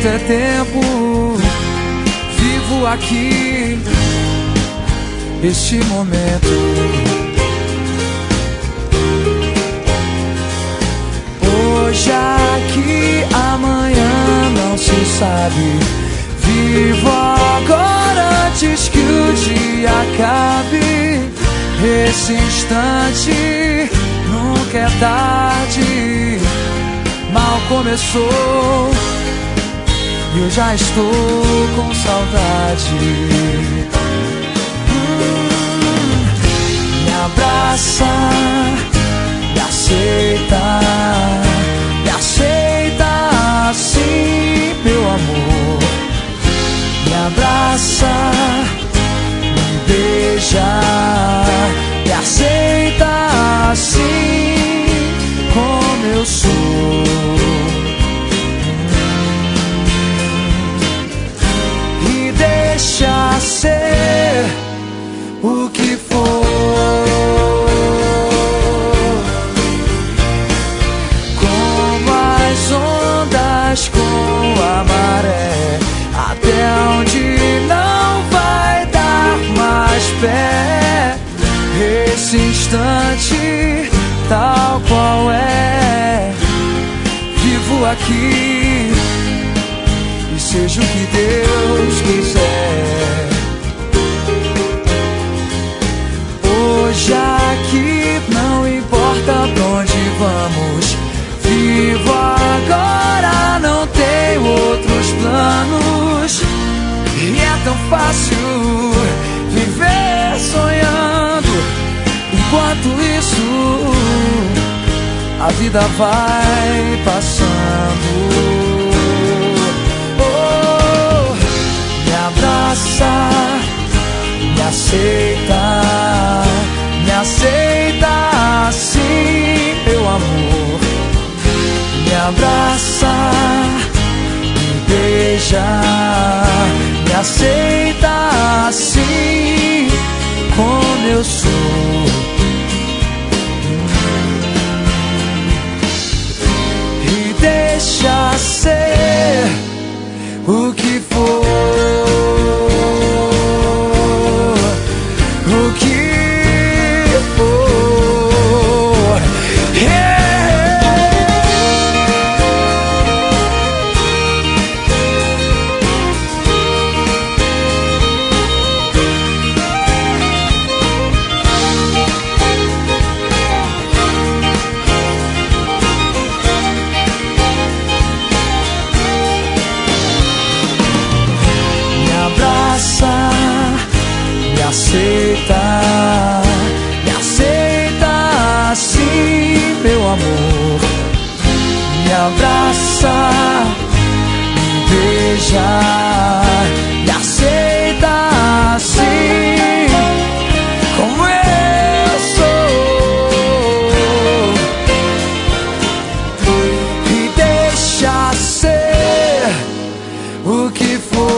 Enquanto é tempo, vivo aqui este momento. Hoje aqui, amanhã não se sabe. Vivo agora antes que o dia acabe. Esse instante nunca é tarde. Mal começou e eu já estou com saudade. Me abraça, me aceita assim, meu amor. Me abraça, me beija, me aceita assim como eu sou. E deixa ser o que for. Como as ondas com a maré, até onde não vai dar mais pé. Esse instante tal qual é, vivo aqui e seja o que Deus quiser. Hoje aqui não importa pra onde vamos. Vivo agora, não tenho outros planos. E é tão fácil viver sonhando. Enquanto isso, a vida vai passando. Oh, me abraça, me aceita assim, meu amor. Me abraça, me beija, me aceita assim como eu sou. E deixa ser o que for. O que for. Yeah. Me aceita assim, meu amor. Me abraça, me beija, me aceita assim como eu sou. E deixa ser o que for.